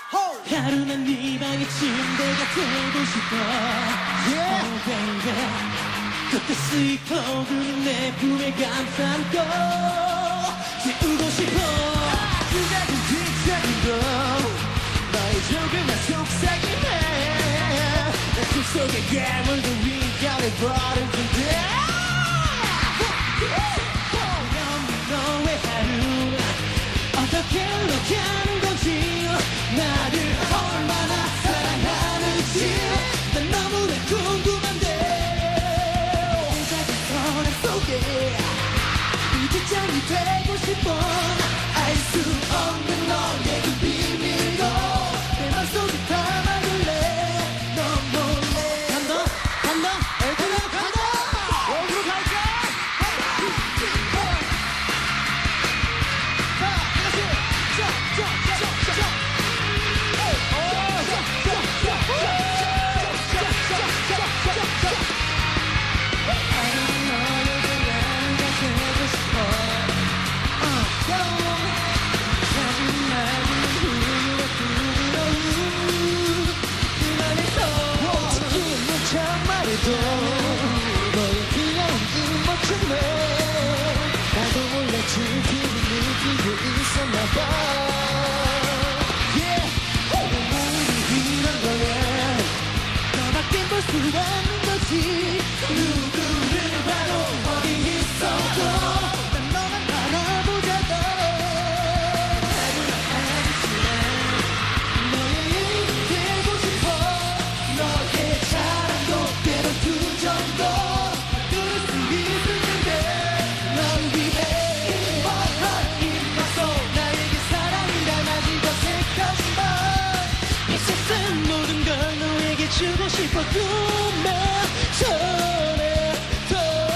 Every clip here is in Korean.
하루만 네 방의 침대가 되고 싶어. Oh baby, 그때 스익 퍼그는 내 품에 감싸 안고 재우고 싶어. 그 작은 뒷작은 너의 조금만 속삭이네. 내 꿈속의 괴물도 위감에 버릴 텐데. 너의 하루 어떻게 흘러가는 건지, 나를 얼마나 사랑하는지 난 너무나 궁금한데. 내 작은 서랍 속에 이 뒷장이 되고 싶어. 알 수 없는 너의 그 비밀도 내 맘속에 담아둘래. 너 몰래 간다 어디로 갈까? 너의 귀여운 입맞춤에 나도 몰래 즐기는 느끼고 있었나봐. 내 몸이 이런 거야. 너밖에 볼 수 없는 거지. 누구를 봐도 어디 있어도 난 너만 바라보자고. 너의 일이 되고 싶어. 너의 사랑도 때론 투정도 들을 수 있을 텐데. 널 위해 입어서 나에게 사랑이 담아진 어색하지만 이 세상 모든 걸 너에게 주고 싶어. 꿈에 전해도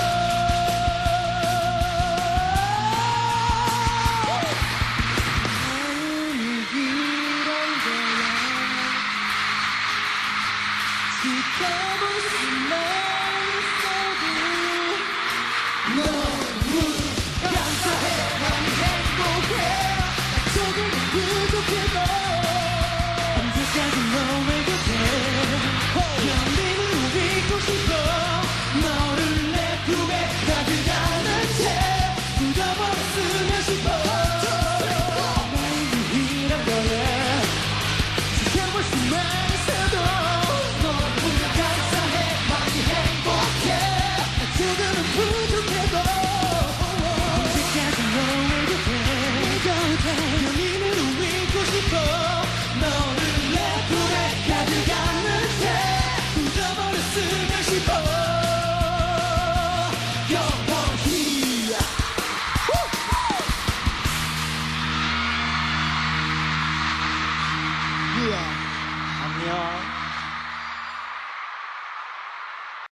마음이 이런 거야. 지켜볼 수만 있어도 너무 감사해. 많이 행복해. 조금은 부족해도 언제까지 너의 곁에 연민으로 있고 싶어. 너를 내 품에 가져가는 채 묻어버렸으면 싶어. 마음이 이런 거야. 지켜볼 수만 있어도 너무 감사해. 많이 행복해. 조금은 부족해도 언제까지 너의 곁에 연인으로 있고 싶어. 너를 내 품에 가져가는 채 묻어버렸으면 싶어. 영원히. 안녕.